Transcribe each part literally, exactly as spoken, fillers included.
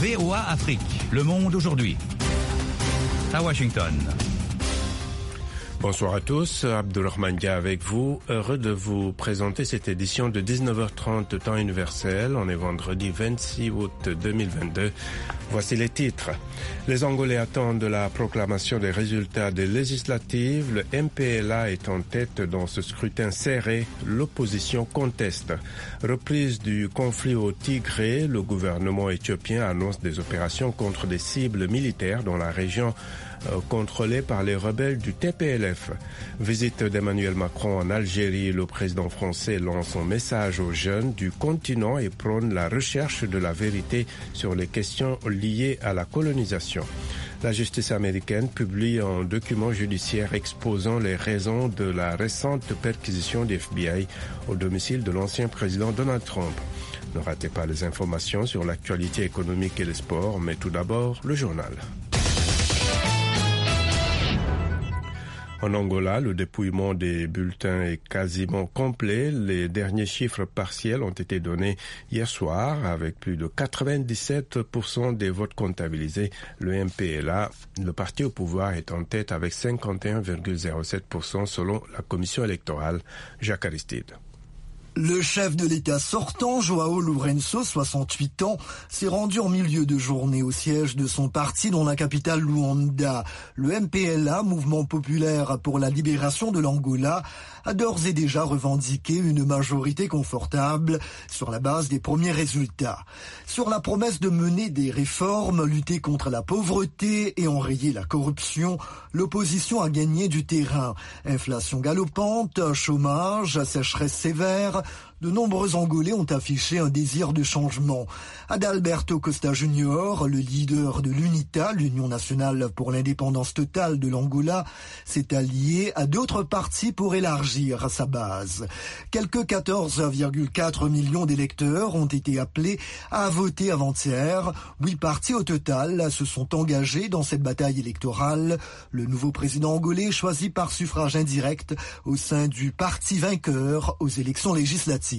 V O A Afrique, Le Monde aujourd'hui. À Washington. Bonsoir à tous, Abdulrahman Dia avec vous. Heureux de vous présenter cette édition de dix-neuf heures trente temps universel. On est vendredi vingt-six août deux mille vingt-deux. Voici les titres. Les Angolais attendent la proclamation des résultats des législatives. Le M P L A est en tête dans ce scrutin serré. L'opposition conteste. Reprise du conflit au Tigré. Le gouvernement éthiopien annonce des opérations contre des cibles militaires dans la région contrôlé par les rebelles du T P L F. Visite d'Emmanuel Macron en Algérie, le président français lance son message aux jeunes du continent et prône la recherche de la vérité sur les questions liées à la colonisation. La justice américaine publie un document judiciaire exposant les raisons de la récente perquisition du F B I au domicile de l'ancien président Donald Trump. Ne ratez pas les informations sur l'actualité économique et les sports, mais tout d'abord le journal. En Angola, le dépouillement des bulletins est quasiment complet. Les derniers chiffres partiels ont été donnés hier soir avec plus de quatre-vingt-dix-sept pour cent des votes comptabilisés. Le M P L A, le parti au pouvoir, est en tête avec cinquante et un virgule zéro sept pour cent selon la commission électorale. Jacques Aristide. Le chef de l'État sortant, João Lourenço, soixante-huit ans, s'est rendu en milieu de journée au siège de son parti dans la capitale Luanda. Le M P L A, Mouvement populaire pour la libération de l'Angola, a d'ores et déjà revendiqué une majorité confortable sur la base des premiers résultats. Sur la promesse de mener des réformes, lutter contre la pauvreté et enrayer la corruption, l'opposition a gagné du terrain. Inflation galopante, chômage, sécheresse sévère, de nombreux Angolais ont affiché un désir de changement. Adalberto Costa Junior, le leader de l'UNITA, l'Union nationale pour l'indépendance totale de l'Angola, s'est allié à d'autres partis pour élargir sa base. Quelques quatorze virgule quatre millions d'électeurs ont été appelés à voter avant-hier. Huit partis au total se sont engagés dans cette bataille électorale. Le nouveau président angolais choisi par suffrage indirect au sein du parti vainqueur aux élections législatives.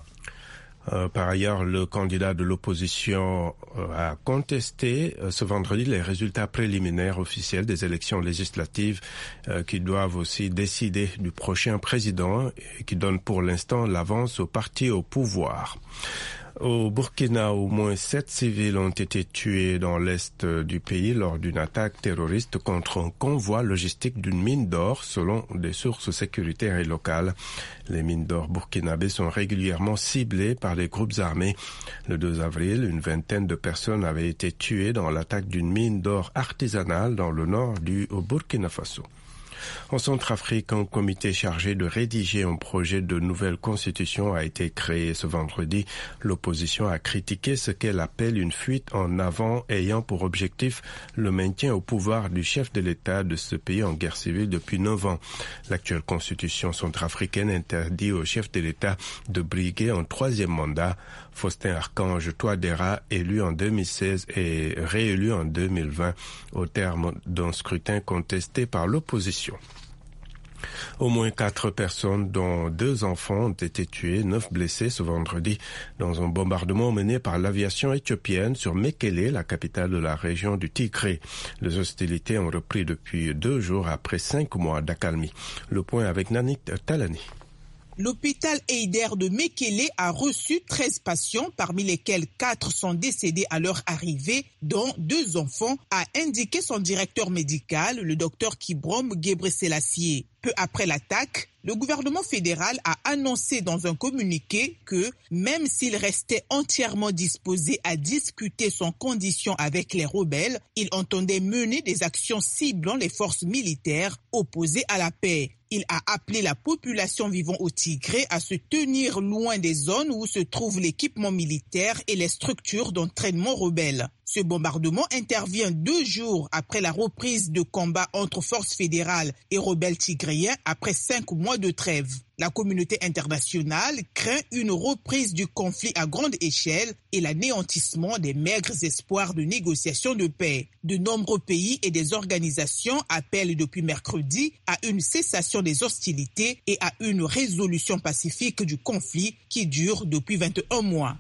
Euh, par ailleurs, le candidat de l'opposition euh, a contesté euh, ce vendredi les résultats préliminaires officiels des élections législatives euh, qui doivent aussi décider du prochain président et qui donnent pour l'instant l'avance au parti au pouvoir. Au Burkina, au moins sept civils ont été tués dans l'est du pays lors d'une attaque terroriste contre un convoi logistique d'une mine d'or, selon des sources sécuritaires et locales. Les mines d'or burkinabées sont régulièrement ciblées par les groupes armés. Le deux avril, une vingtaine de personnes avaient été tuées dans l'attaque d'une mine d'or artisanale dans le nord du Burkina Faso. En Centrafrique, un comité chargé de rédiger un projet de nouvelle constitution a été créé ce vendredi. L'opposition a critiqué ce qu'elle appelle une fuite en avant ayant pour objectif le maintien au pouvoir du chef de l'État de ce pays en guerre civile depuis neuf ans. L'actuelle constitution centrafricaine interdit au chef de l'État de briguer un troisième mandat. Faustin Archange Touadéra, élu en deux mille seize et réélu en deux mille vingt au terme d'un scrutin contesté par l'opposition. Au moins quatre personnes, dont deux enfants, ont été tuées, neuf blessés ce vendredi dans un bombardement mené par l'aviation éthiopienne sur Mekele, la capitale de la région du Tigré. Les hostilités ont repris depuis deux jours après cinq mois d'accalmie. Le point avec Nanik Talani. L'hôpital Eider de Mekele a reçu treize patients, parmi lesquels quatre sont décédés à leur arrivée, dont deux enfants, a indiqué son directeur médical, le docteur Kibrom Gebreselassie. Peu après l'attaque, le gouvernement fédéral a annoncé dans un communiqué que, même s'il restait entièrement disposé à discuter sans condition avec les rebelles, il entendait mener des actions ciblant les forces militaires opposées à la paix. Il a appelé la population vivant au Tigré à se tenir loin des zones où se trouve l'équipement militaire et les structures d'entraînement rebelles. Ce bombardement intervient deux jours après la reprise de combats entre forces fédérales et rebelles tigréens après cinq mois de trêve. La communauté internationale craint une reprise du conflit à grande échelle et l'anéantissement des maigres espoirs de négociation de paix. De nombreux pays et des organisations appellent depuis mercredi à une cessation des hostilités et à une résolution pacifique du conflit qui dure depuis vingt et un mois.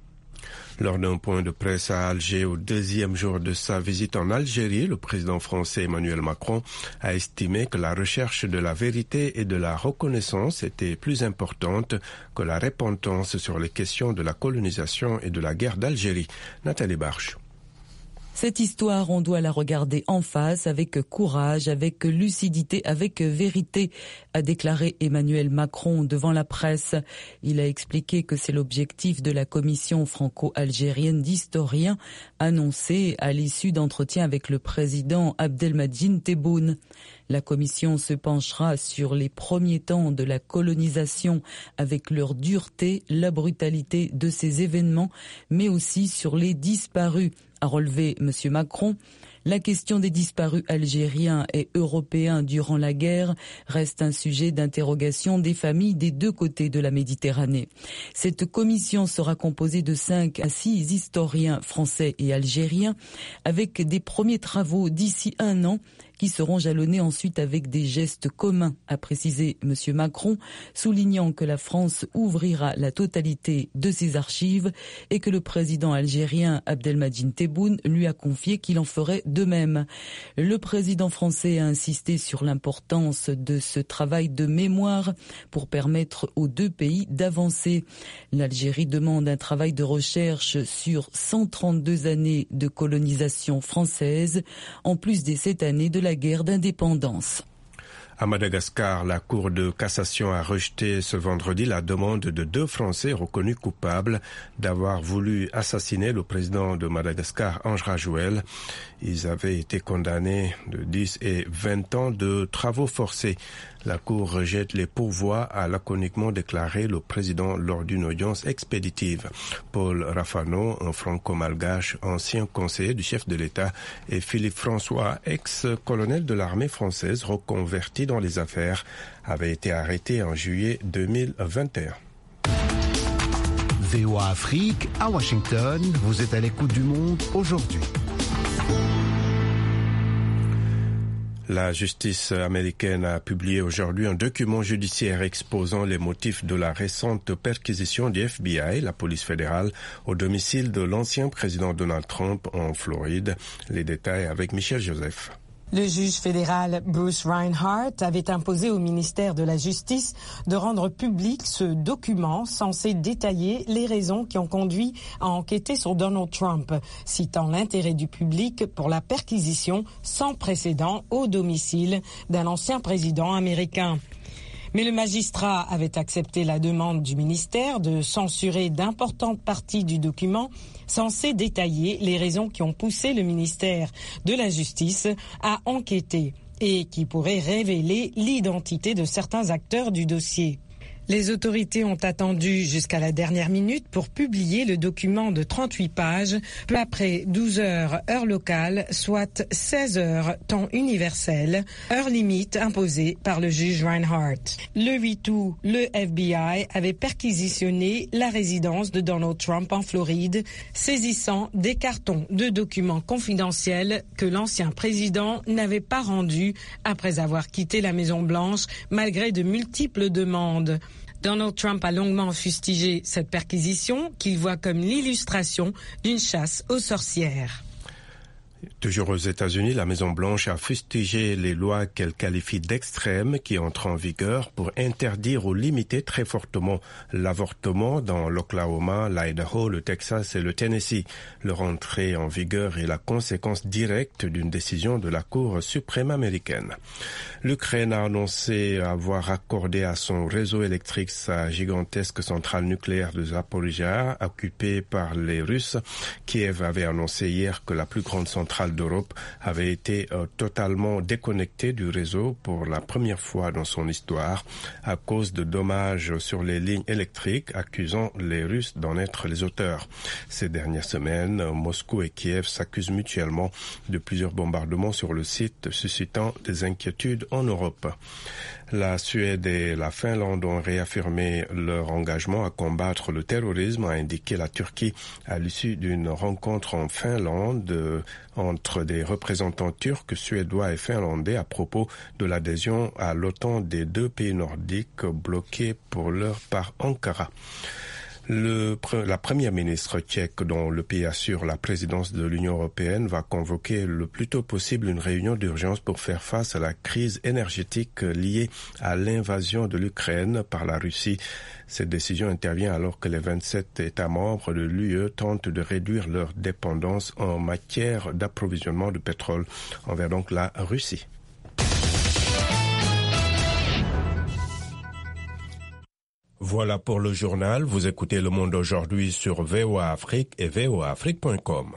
Lors d'un point de presse à Alger au deuxième jour de sa visite en Algérie, le président français Emmanuel Macron a estimé que la recherche de la vérité et de la reconnaissance était plus importante que la repentance sur les questions de la colonisation et de la guerre d'Algérie. Nathalie Barche. Cette histoire, on doit la regarder en face, avec courage, avec lucidité, avec vérité, a déclaré Emmanuel Macron devant la presse. Il a expliqué que c'est l'objectif de la commission franco-algérienne d'historiens annoncée à l'issue d'entretiens avec le président Abdelmadjid Tebboune. La commission se penchera sur les premiers temps de la colonisation avec leur dureté, la brutalité de ces événements, mais aussi sur les disparus, a relevé M. Macron. La question des disparus algériens et européens durant la guerre reste un sujet d'interrogation des familles des deux côtés de la Méditerranée. Cette commission sera composée de cinq à six historiens français et algériens avec des premiers travaux d'ici un an qui seront jalonnés ensuite avec des gestes communs, a précisé M. Macron, soulignant que la France ouvrira la totalité de ses archives et que le président algérien Abdelmadjid Tebboune lui a confié qu'il en ferait de même. Le président français a insisté sur l'importance de ce travail de mémoire pour permettre aux deux pays d'avancer. L'Algérie demande un travail de recherche sur cent trente-deux années de colonisation française, en plus des sept années de la guerre d'indépendance. À Madagascar, la Cour de cassation a rejeté ce vendredi la demande de deux Français reconnus coupables d'avoir voulu assassiner le président de Madagascar, Ange Rajouel. Ils avaient été condamnés de dix et vingt ans de travaux forcés. La Cour rejette les pourvois, a laconiquement déclaré le président lors d'une audience expéditive. Paul Rafano, un franco-malgache, ancien conseiller du chef de l'État, et Philippe François, ex-colonel de l'armée française reconverti dans les affaires, avaient été arrêtés en juillet deux mille vingt et un. V O A Afrique, à Washington, vous êtes à l'écoute du monde aujourd'hui. La justice américaine a publié aujourd'hui un document judiciaire exposant les motifs de la récente perquisition du F B I, la police fédérale, au domicile de l'ancien président Donald Trump en Floride. Les détails avec Michel Joseph. Le juge fédéral Bruce Reinhart avait imposé au ministère de la Justice de rendre public ce document censé détailler les raisons qui ont conduit à enquêter sur Donald Trump, citant l'intérêt du public pour la perquisition sans précédent au domicile d'un ancien président américain. Mais le magistrat avait accepté la demande du ministère de censurer d'importantes parties du document censé détailler les raisons qui ont poussé le ministère de la Justice à enquêter et qui pourraient révéler l'identité de certains acteurs du dossier. Les autorités ont attendu jusqu'à la dernière minute pour publier le document de trente-huit pages, peu après douze heures heure locale, soit seize heures temps universel, heure limite imposée par le juge Reinhart. Le huit août, le F B I avait perquisitionné la résidence de Donald Trump en Floride, saisissant des cartons de documents confidentiels que l'ancien président n'avait pas rendus après avoir quitté la Maison-Blanche malgré de multiples demandes. Donald Trump a longuement fustigé cette perquisition qu'il voit comme l'illustration d'une chasse aux sorcières. Toujours aux États-Unis, la Maison-Blanche a fustigé les lois qu'elle qualifie d'extrêmes qui entrent en vigueur pour interdire ou limiter très fortement l'avortement dans l'Oklahoma, l'Idaho, le Texas et le Tennessee. Leur entrée en vigueur est la conséquence directe d'une décision de la Cour suprême américaine. L'Ukraine a annoncé avoir accordé à son réseau électrique sa gigantesque centrale nucléaire de Zaporizhzhia, occupée par les Russes. Kiev avait annoncé hier que la plus grande centrale d'Europe avait été euh, totalement déconnectée du réseau pour la première fois dans son histoire à cause de dommages sur les lignes électriques, accusant les Russes d'en être les auteurs. Ces dernières semaines, Moscou et Kiev s'accusent mutuellement de plusieurs bombardements sur le site, suscitant des inquiétudes en Europe. La Suède et la Finlande ont réaffirmé leur engagement à combattre le terrorisme, a indiqué la Turquie à l'issue d'une rencontre en Finlande euh, entre des représentants turcs, suédois et finlandais à propos de l'adhésion à l'OTAN des deux pays nordiques bloqués pour l'heure par Ankara. Le, la première ministre tchèque, dont le pays assure la présidence de l'Union européenne, va convoquer le plus tôt possible une réunion d'urgence pour faire face à la crise énergétique liée à l'invasion de l'Ukraine par la Russie. Cette décision intervient alors que les vingt-sept États membres de l'U E tentent de réduire leur dépendance en matière d'approvisionnement de pétrole envers donc la Russie. Voilà pour le journal. Vous écoutez Le Monde aujourd'hui sur V O A Afrique et V O A Afrique point com.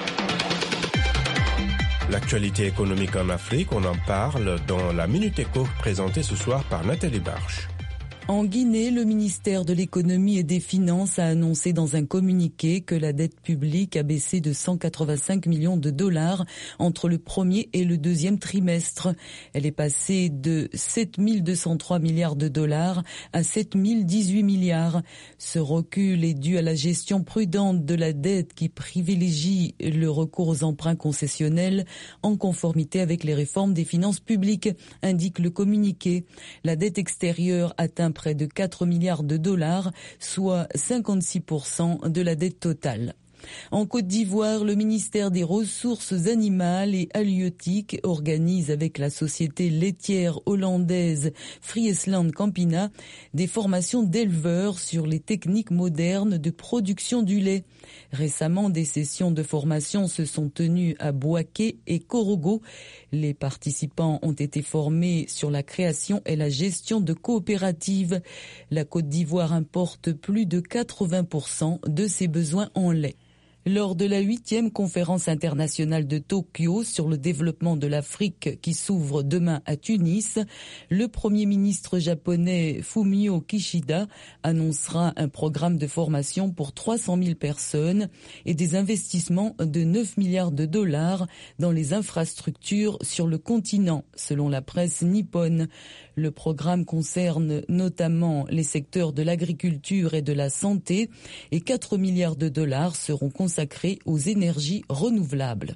L'actualité économique en Afrique, on en parle dans la Minute Éco présentée ce soir par Nathalie Barche. En Guinée, le ministère de l'économie et des finances a annoncé dans un communiqué que la dette publique a baissé de cent quatre-vingt-cinq millions de dollars entre le premier et le deuxième trimestre. Elle est passée de sept mille deux cent trois milliards de dollars à sept mille dix-huit milliards. Ce recul est dû à la gestion prudente de la dette qui privilégie le recours aux emprunts concessionnels en conformité avec les réformes des finances publiques, indique le communiqué. La dette extérieure atteint près de quatre milliards de dollars, soit cinquante-six pour cent de la dette totale. En Côte d'Ivoire, le ministère des Ressources animales et halieutiques organise avec la société laitière hollandaise Friesland Campina des formations d'éleveurs sur les techniques modernes de production du lait. Récemment, des sessions de formation se sont tenues à Bouaké et Korogo. Les participants ont été formés sur la création et la gestion de coopératives. La Côte d'Ivoire importe plus de quatre-vingts pour cent de ses besoins en lait. Lors de la huitième conférence internationale de Tokyo sur le développement de l'Afrique qui s'ouvre demain à Tunis, le Premier ministre japonais Fumio Kishida annoncera un programme de formation pour trois cent mille personnes et des investissements de neuf milliards de dollars dans les infrastructures sur le continent, selon la presse nippone. Le programme concerne notamment les secteurs de l'agriculture et de la santé et quatre milliards de dollars seront consacrés aux énergies renouvelables.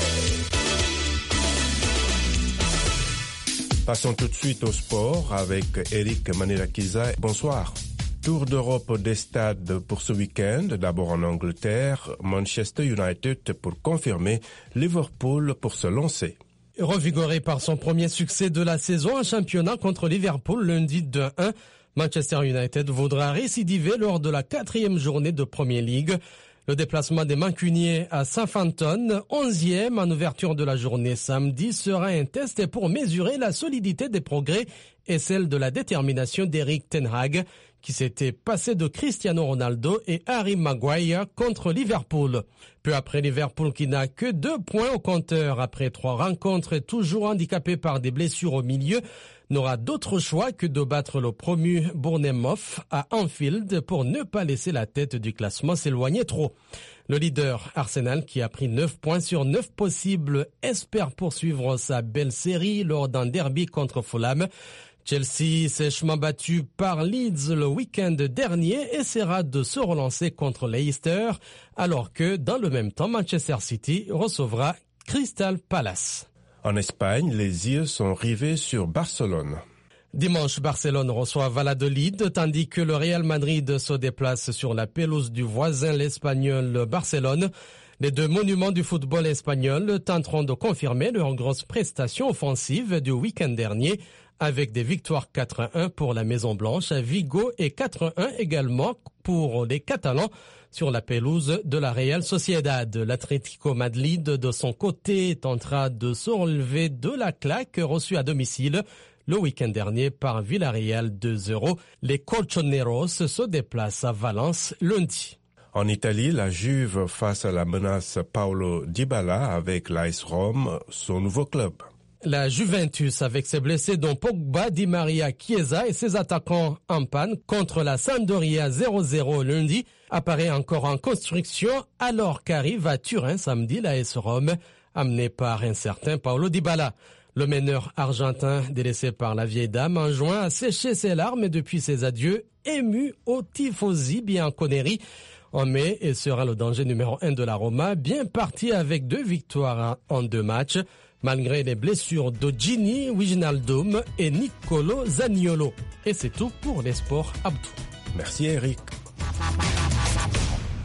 Passons tout de suite au sport avec Eric Manirakiza. Bonsoir. Tour d'Europe des stades pour ce week-end. D'abord en Angleterre, Manchester United pour confirmer, Liverpool pour se lancer. Revigoré par son premier succès de la saison en championnat contre Liverpool lundi deux un, Manchester United voudra récidiver lors de la quatrième journée de Premier League. Le déplacement des Mancuniers à Southampton, onzième en ouverture de la journée samedi, sera un test pour mesurer la solidité des progrès et celle de la détermination d'Eric Ten Hag, qui s'était passé de Cristiano Ronaldo et Harry Maguire contre Liverpool. Peu après Liverpool qui n'a que deux points au compteur après trois rencontres et toujours handicapé par des blessures au milieu, n'aura d'autre choix que de battre le promu Bournemouth à Anfield pour ne pas laisser la tête du classement s'éloigner trop. Le leader Arsenal, qui a pris neuf points sur neuf possibles, espère poursuivre sa belle série lors d'un derby contre Fulham. Chelsea, sèchement battu par Leeds le week-end dernier, essaiera de se relancer contre Leicester, alors que, dans le même temps, Manchester City recevra Crystal Palace. En Espagne, les yeux sont rivés sur Barcelone. Dimanche, Barcelone reçoit Valladolid, tandis que le Real Madrid se déplace sur la pelouse du voisin l'Espagnol Barcelone. Les deux monuments du football espagnol tenteront de confirmer leur grosse prestation offensive du week-end dernier, avec des victoires quatre à un pour la Maison-Blanche à Vigo et quatre à un également pour les Catalans sur la pelouse de la Real Sociedad. L'Atlético Madrid, de son côté, tentera de se relever de la claque reçue à domicile le week-end dernier par Villarreal deux zéro. Les Colchoneros se déplacent à Valence lundi. En Italie, la Juve face à la menace Paulo Dybala avec l'A S Rome, son nouveau club. La Juventus, avec ses blessés dont Pogba, Di Maria, Chiesa et ses attaquants en panne contre la Sampdoria zéro zéro lundi, apparaît encore en construction alors qu'arrive à Turin samedi l'A S Rome, amené par un certain Paulo Dybala. Le meneur argentin, délaissé par la vieille dame, en juin a séché ses larmes depuis ses adieux, ému au tifosi bianconeri. En mai, et sera le danger numéro un de la Roma, bien parti avec deux victoires en deux matchs, malgré les blessures de Gini Wijnaldum et Nicolo Zaniolo. Et c'est tout pour les sports Abdou. Merci Eric.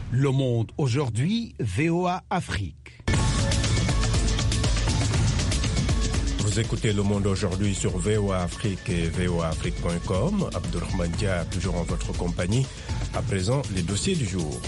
Le Monde aujourd'hui, V O A Afrique. Vous écoutez Le Monde aujourd'hui sur V O A Afrique et V O A Afrique point com. Abdourahmane Dia, toujours en votre compagnie. À présent, les dossiers du jour.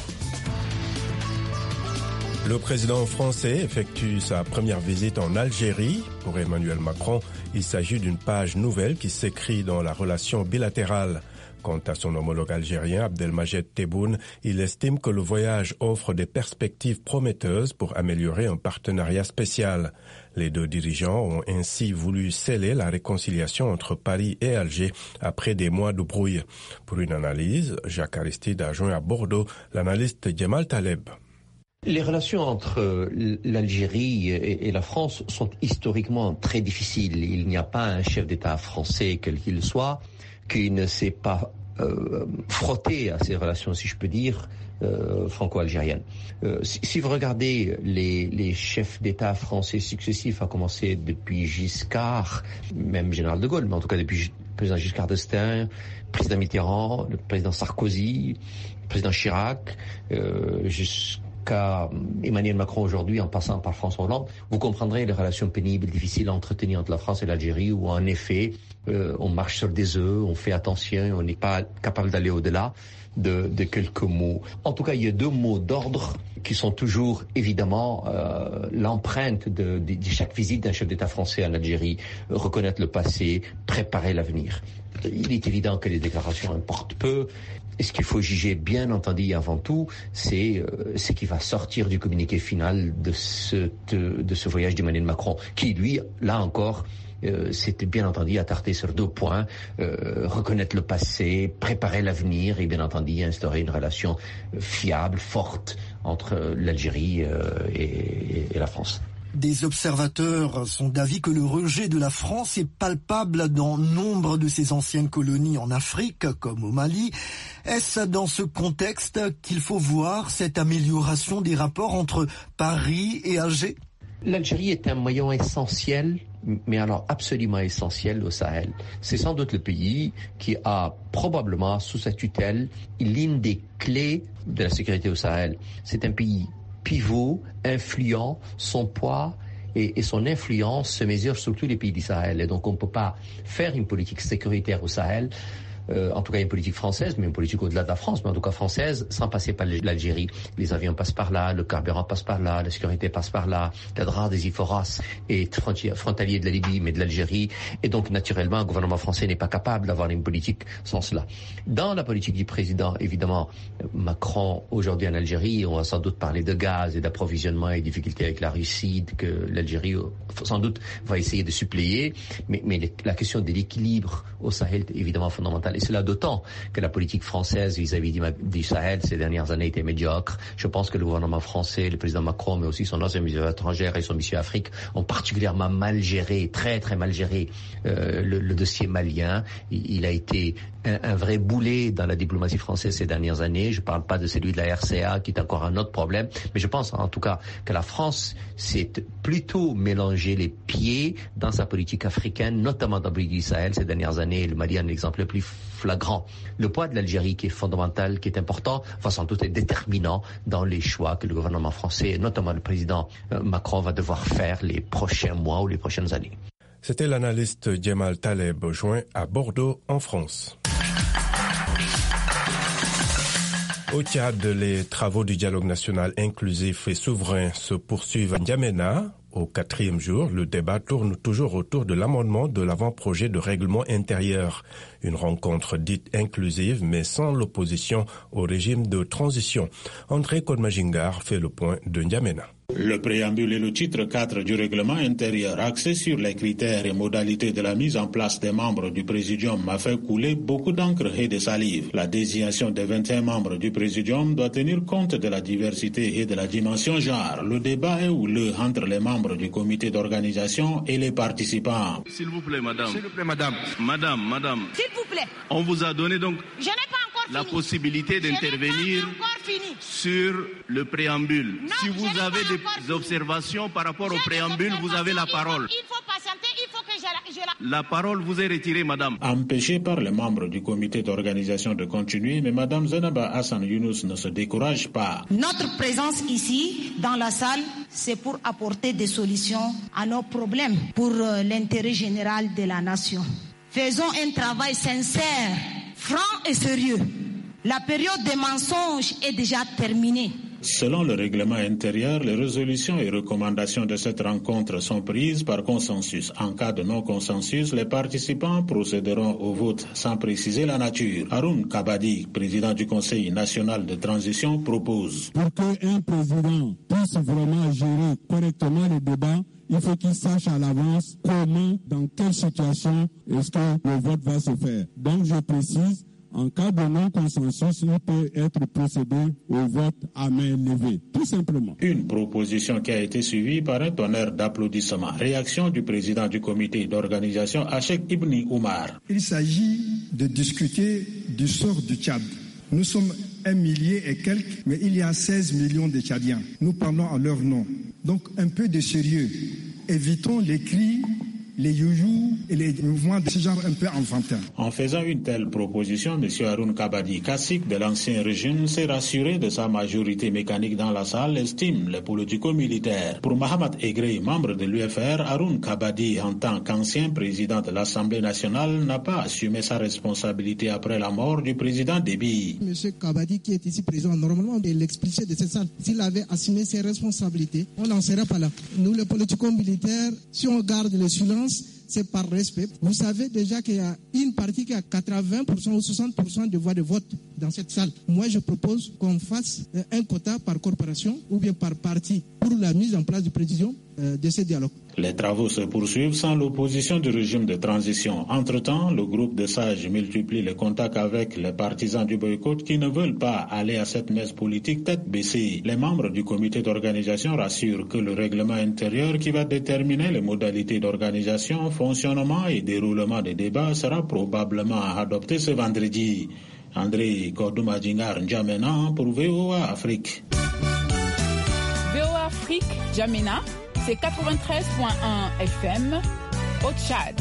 Le président français effectue sa première visite en Algérie. Pour Emmanuel Macron, il s'agit d'une page nouvelle qui s'écrit dans la relation bilatérale. Quant à son homologue algérien, Abdelmajed Tebboune, il estime que le voyage offre des perspectives prometteuses pour améliorer un partenariat spécial. Les deux dirigeants ont ainsi voulu sceller la réconciliation entre Paris et Alger après des mois de brouille. Pour une analyse, Jacques Aristide a joint à Bordeaux l'analyste Djemal Taleb. Les relations entre l'Algérie et la France sont historiquement très difficiles. Il n'y a pas un chef d'État français, quel qu'il soit, qui ne s'est pas euh, frotté à ces relations, si je peux dire, euh, franco-algériennes. Euh, si, si vous regardez les, les chefs d'État français successifs, à commencer depuis Giscard, même Général de Gaulle, mais en tout cas depuis le président Giscard d'Estaing, le président Mitterrand, le président Sarkozy, le président Chirac, euh, jusqu'à qu'à Emmanuel Macron aujourd'hui, en passant par François Hollande, vous comprendrez les relations pénibles et difficiles à entretenir entre la France et l'Algérie, où en effet, euh, on marche sur des œufs, on fait attention, on n'est pas capable d'aller au-delà de, de quelques mots. En tout cas, il y a deux mots d'ordre qui sont toujours, évidemment, euh, l'empreinte de, de, de chaque visite d'un chef d'État français en Algérie. Reconnaître le passé, préparer l'avenir. Il est évident que les déclarations importent peu. Et ce qu'il faut juger, bien entendu, avant tout, c'est euh, ce qui va sortir du communiqué final de ce, de, de ce voyage d'Emmanuel Macron, qui, lui, là encore, euh, s'était bien entendu attardé sur deux points, euh, reconnaître le passé, préparer l'avenir et, bien entendu, instaurer une relation fiable, forte entre l'Algérie euh, et, et la France. Des observateurs sont d'avis que le rejet de la France est palpable dans nombre de ses anciennes colonies en Afrique, comme au Mali. Est-ce dans ce contexte qu'il faut voir cette amélioration des rapports entre Paris et Alger ? L'Algérie est un maillon essentiel, mais alors absolument essentiel au Sahel. C'est sans doute le pays qui a probablement sous sa tutelle l'une des clés de la sécurité au Sahel. C'est un pays pivot, influent, son poids et, et son influence se mesure sur tous les pays du Sahel. Et donc on ne peut pas faire une politique sécuritaire au Sahel, euh, en tout cas une politique française, mais une politique au-delà de la France, mais en tout cas française, sans passer par l'Algérie. Les avions passent par là, le carburant passe par là, la sécurité passe par là, la drare des Iphoras est frontalier de la Libye, mais de l'Algérie. Et donc naturellement, le gouvernement français n'est pas capable d'avoir une politique sans cela. Dans la politique du président, évidemment, Macron, aujourd'hui en Algérie, on va sans doute parler de gaz et d'approvisionnement et difficultés avec la Russie, que l'Algérie, sans doute, va essayer de suppléer. Mais, mais la question de l'équilibre au Sahel est évidemment fondamentale. Et cela d'autant que la politique française vis-à-vis du, du Sahel ces dernières années était médiocre. Je pense que le gouvernement français, le président Macron, mais aussi son ancien ministre étrangère et son mission Afrique ont particulièrement mal géré, très très mal géré euh, le, le dossier malien. Il, il a été un, un vrai boulet dans la diplomatie française ces dernières années. Je ne parle pas de celui de la R C A qui est encore un autre problème, mais je pense en tout cas que la France s'est plutôt mélangé les pieds dans sa politique africaine, notamment dans le pays du Sahel ces dernières années. Le Mali en est l'exemple le plus flagrant. Le poids de l'Algérie qui est fondamental, qui est important, va sans doute être déterminant dans les choix que le gouvernement français, notamment le président Macron, va devoir faire les prochains mois ou les prochaines années. C'était l'analyste Djemal Taleb, joint à Bordeaux, en France. Au Tchad, les travaux du dialogue national inclusif et souverain se poursuivent à N'Djamena. Au quatrième jour, le débat tourne toujours autour de l'amendement de l'avant-projet de règlement intérieur. Une rencontre dite inclusive, mais sans l'opposition au régime de transition. André Kodmajingar fait le point de N'Djamena. Le préambule et le titre quatre du règlement intérieur axé sur les critères et modalités de la mise en place des membres du Présidium a fait couler beaucoup d'encre et de salive. La désignation des vingt et un membres du Présidium doit tenir compte de la diversité et de la dimension genre. Le débat est houleux entre les membres du comité d'organisation et les participants. S'il vous plaît, madame. S'il vous plaît, madame. Madame, madame. S'il vous plaît. On vous a donné donc Je n'ai pas encore la fini. possibilité d'intervenir sur le préambule. Non, si vous avez des observations par rapport je au préambule, vous avez la parole. Il faut patienter, il faut que je la, je la La parole vous est retirée, madame. Empêchée par les membres du comité d'organisation de continuer, mais madame Zenaba Hassan Younous ne se décourage pas. Notre présence ici, dans la salle, c'est pour apporter des solutions à nos problèmes, pour l'intérêt général de la nation. Faisons un travail sincère, franc et sérieux. La période des mensonges est déjà terminée. Selon le règlement intérieur, les résolutions et recommandations de cette rencontre sont prises par consensus. En cas de non-consensus, les participants procéderont au vote sans préciser la nature. Haroun Kabadi, président du Conseil national de transition, propose. Pour qu'un président puisse vraiment gérer correctement le débat, il faut qu'il sache à l'avance comment, dans quelle situation est-ce que le vote va se faire. Donc je précise, en cas de non-consensus, il peut être procédé au vote à main levée, tout simplement. Une proposition qui a été suivie par un tonnerre d'applaudissements. Réaction du président du comité d'organisation, Achek Ibni Oumar. Il s'agit de discuter du sort du Tchad. Nous sommes un millier et quelques, mais il y a seize millions de Tchadiens. Nous parlons à leur nom. Donc un peu de sérieux. Évitons les cris, les youyou et les mouvements de ce genre un peu enfantins. En faisant une telle proposition, M. Haroun Kabadi, cacique de l'ancien régime, s'est rassuré de sa majorité mécanique dans la salle, estime les politico-militaires. Pour Mahamat Egrey, membre de l'U F R, Haroun Kabadi, en tant qu'ancien président de l'Assemblée nationale, n'a pas assumé sa responsabilité après la mort du président Déby. M. Kabadi, qui est ici présent, normalement, il l'expulsé de cette salle. S'il avait assumé ses responsabilités, on n'en serait pas là. Nous, les politico-militaires, si on garde le silence, c'est par respect. Vous savez déjà qu'il y a une partie qui a quatre-vingts pour cent ou soixante pour cent de voix de vote dans cette salle. Moi, je propose qu'on fasse un quota par corporation ou bien par parti pour la mise en place de précision euh, de ce dialogue. Les travaux se poursuivent sans l'opposition du régime de transition. Entre-temps, le groupe de sages multiplie les contacts avec les partisans du boycott qui ne veulent pas aller à cette messe politique tête baissée. Les membres du comité d'organisation rassurent que le règlement intérieur qui va déterminer les modalités d'organisation, fonctionnement et déroulement des débats sera probablement adopté ce vendredi. André Kordouma Djingar N'Djamena pour V O A Afrique. V O A Afrique, N'Djamena, c'est quatre-vingt-treize virgule un F M au Tchad.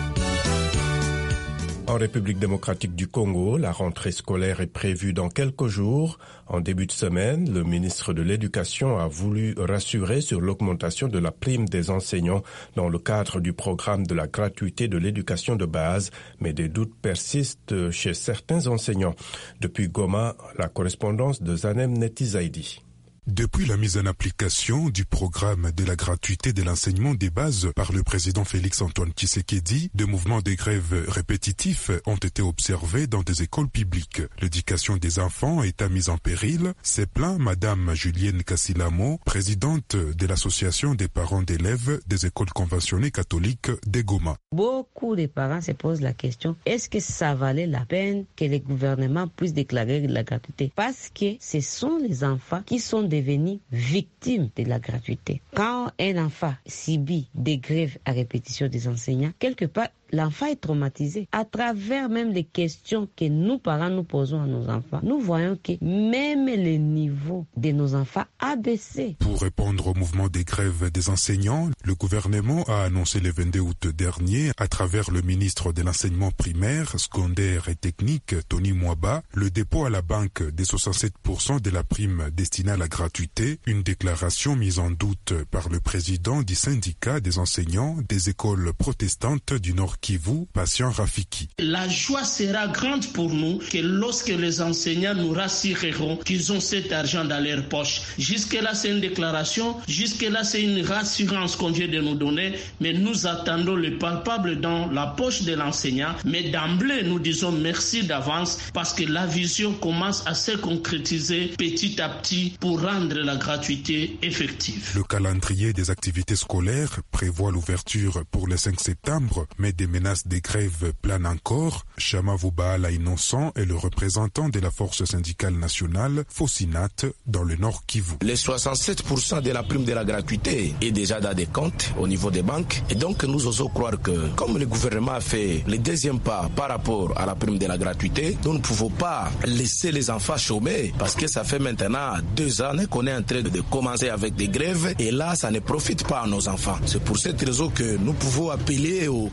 En République démocratique du Congo, la rentrée scolaire est prévue dans quelques jours. En début de semaine, le ministre de l'Éducation a voulu rassurer sur l'augmentation de la prime des enseignants dans le cadre du programme de la gratuité de l'éducation de base, mais des doutes persistent chez certains enseignants. Depuis Goma, la correspondance de Zanem Netizaidi. Depuis la mise en application du programme de la gratuité de l'enseignement des bases par le président Félix-Antoine Tshisekedi, des mouvements de grève répétitifs ont été observés dans des écoles publiques. L'éducation des enfants est mise en péril, s'est plaint Madame Julienne Kassilamo, présidente de l'association des parents d'élèves des écoles conventionnées catholiques de Goma. Beaucoup de parents se posent la question, est-ce que ça valait la peine que le gouvernement puisse déclarer la gratuité? Parce que ce sont les enfants qui sont devenus victimes de la gratuité. Quand un enfant subit des grèves à répétition des enseignants, quelque part, l'enfant est traumatisé. À travers même les questions que nous, parents, nous posons à nos enfants, nous voyons que même le niveau de nos enfants a baissé. Pour répondre au mouvement des grèves des enseignants, le gouvernement a annoncé le vingt-deux août dernier, à travers le ministre de l'enseignement primaire, secondaire et technique, Tony Mwaba, le dépôt à la banque des soixante-sept pour cent de la prime destinée à la gratuité, une déclaration mise en doute par le président du syndicat des enseignants des écoles protestantes du Nord Kivu, Patient Rafiki. La joie sera grande pour nous que lorsque les enseignants nous rassureront qu'ils ont cet argent dans leur poche. Jusque-là, c'est une déclaration, jusque-là, c'est une rassurance qu'on vient de nous donner, mais nous attendons le palpable dans la poche de l'enseignant. Mais d'emblée, nous disons merci d'avance parce que la vision commence à se concrétiser petit à petit pour rendre la gratuité effective. Le calendrier des activités scolaires prévoit l'ouverture pour le cinq septembre, mais des menaces de grève planent encore. Chama Voubaala Innocent est le représentant de la force syndicale nationale Fossinat dans le Nord Kivu. Les soixante-sept pour cent de la prime de la gratuité est déjà dans des comptes au niveau des banques et donc nous osons croire que comme le gouvernement a fait le deuxième pas par rapport à la prime de la gratuité, nous ne pouvons pas laisser les enfants chômer parce que ça fait maintenant deux ans qu'on est en train de commencer avec des grèves et là ça ne profite pas à nos enfants. C'est pour cette raison que nous pouvons appeler aux camarades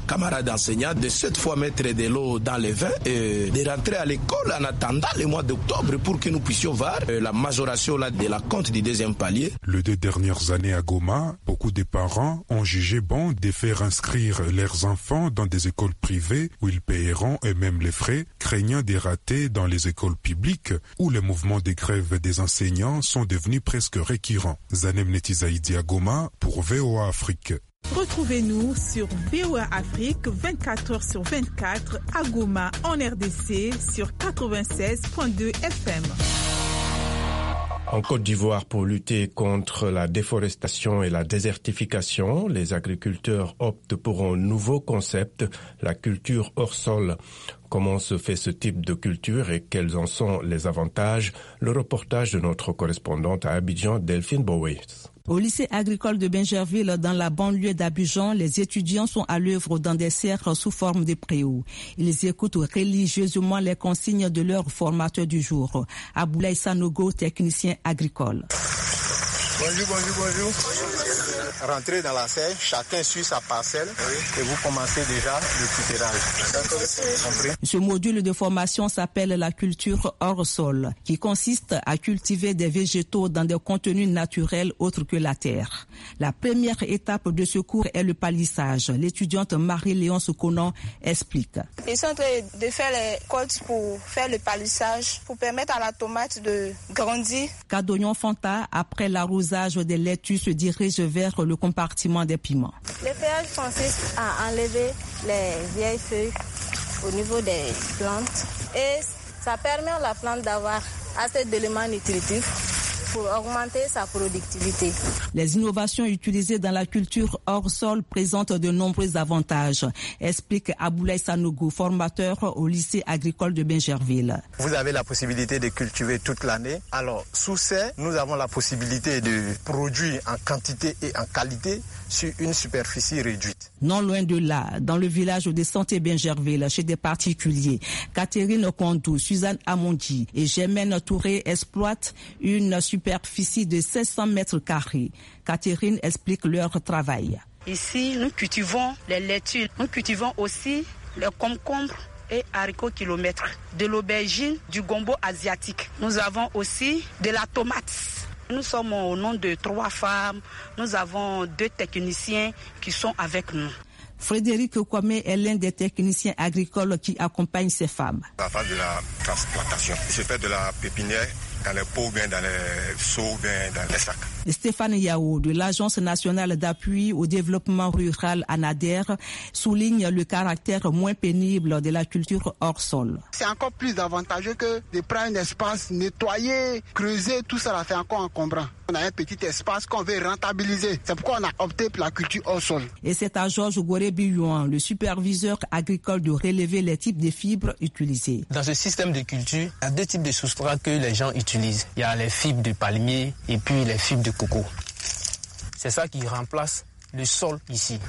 d'enseignants de cette fois mettre de l'eau dans les vins et de rentrer à l'école en attendant le mois d'octobre pour que nous puissions voir la majoration là, de la compte du deuxième palier. Les deux dernières années à Goma, beaucoup de parents ont jugé bon de faire inscrire leurs enfants dans des écoles privées où ils paieront eux-mêmes les frais, craignant des ratés dans les écoles publiques où les mouvements de grève des enseignants sont devenus presque récurrents. Zanem Netizaïdi à Goma pour V O A Afrique. Retrouvez-nous sur V O A Afrique vingt-quatre heures sur vingt-quatre à Goma en R D C sur quatre-vingt-seize virgule deux F M. En Côte d'Ivoire, pour lutter contre la déforestation et la désertification, les agriculteurs optent pour un nouveau concept, la culture hors sol. Comment se fait ce type de culture et quels en sont les avantages? Le reportage de notre correspondante à Abidjan, Delphine Bowes. Au lycée agricole de Bingerville, dans la banlieue d'Abidjan, les étudiants sont à l'œuvre dans des cercles sous forme de préaux. Ils écoutent religieusement les consignes de leur formateur du jour, Aboulaye Sanogo, technicien agricole. Bonjour, bonjour, bonjour. Rentrez dans la serre, chacun suit sa parcelle et vous commencez déjà le tutorage. Ce module de formation s'appelle la culture hors sol, qui consiste à cultiver des végétaux dans des contenus naturels autres que la terre. La première étape de ce cours est le palissage. L'étudiante Marie-Léonce Conan explique. Ils sont en train de faire les côtes pour faire le palissage, pour permettre à la tomate de grandir. Kadognon Fanta, après l'arrosage des laitues, se dirige vers le compartiment des piments. Le péage consiste à enlever les vieilles feuilles au niveau des plantes et ça permet à la plante d'avoir assez d'éléments nutritifs pour augmenter sa productivité. Les innovations utilisées dans la culture hors sol présentent de nombreux avantages, explique Aboulaye Sanogo, formateur au lycée agricole de Bingerville. Vous avez la possibilité de cultiver toute l'année. Alors, sous serre, nous avons la possibilité de produire en quantité et en qualité sur une superficie réduite. Non loin de là, dans le village de Santé Bingerville, chez des particuliers, Catherine Kondou, Suzanne Amondi et Germaine Touré exploitent une superficie de sept cents mètres carrés. Catherine explique leur travail. Ici, nous cultivons les laitues, nous cultivons aussi les concombres et haricots kilomètres, de l'aubergine, du gombo asiatique. Nous avons aussi de la tomate. Nous sommes au nom de trois femmes. Nous avons deux techniciens qui sont avec nous. Frédéric Kwame est l'un des techniciens agricoles qui accompagnent ces femmes. La phase de la transplantation, je fais de la pépinière dans les pots, bien dans les seaux, bien dans les sacs. Stéphane Yao de l'Agence nationale d'appui au développement rural ANADER souligne le caractère moins pénible de la culture hors sol. C'est encore plus avantageux que de prendre un espace, nettoyer, creuser, tout ça, c'est encore encombrant. On a un petit espace qu'on veut rentabiliser. C'est pourquoi on a opté pour la culture hors sol. Et c'est à Georges Goré-Billon, le superviseur agricole, de relever les types de fibres utilisées. Dans ce système de culture, il y a deux types de substrats que les gens utilisent. Il y a les fibres de palmier et puis les fibres de coco. C'est ça qui remplace le sol ici.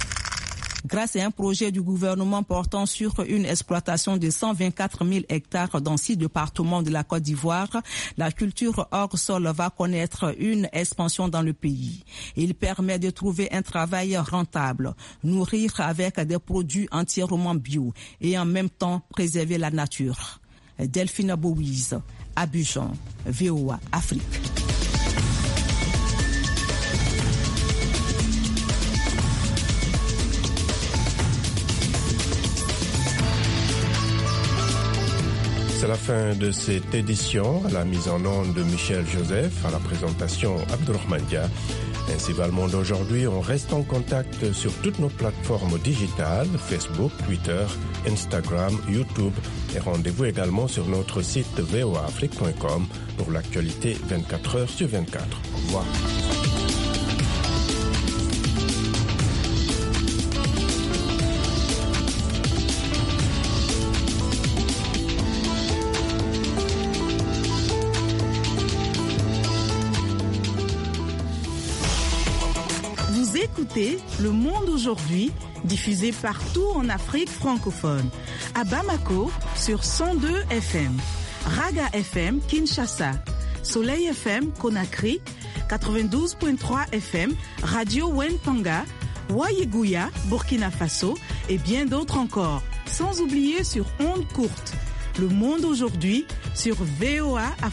Grâce à un projet du gouvernement portant sur une exploitation de cent vingt-quatre mille hectares dans six départements de la Côte d'Ivoire, la culture hors sol va connaître une expansion dans le pays. Il permet de trouver un travail rentable, nourrir avec des produits entièrement bio et en même temps préserver la nature. Delphine Bouise, Abidjan, V O A Afrique. C'est la fin de cette édition. À la mise en onde de Michel Joseph, à la présentation Abdourahmane Dia. Ainsi va le monde aujourd'hui. On reste en contact sur toutes nos plateformes digitales, Facebook, Twitter, Instagram, YouTube. Et rendez-vous également sur notre site v o a afrique point com pour l'actualité vingt-quatre heures sur vingt-quatre. Au revoir. Écoutez Le Monde aujourd'hui, diffusé partout en Afrique francophone. À Bamako, sur cent deux F M. Raga F M, Kinshasa. Soleil F M, Conakry. quatre-vingt-douze virgule trois F M. Radio Wenpanga. Wayeguya, Burkina Faso. et bien d'autres encore. Sans oublier sur ondes courtes. Le monde aujourd'hui sur V O A Afrique.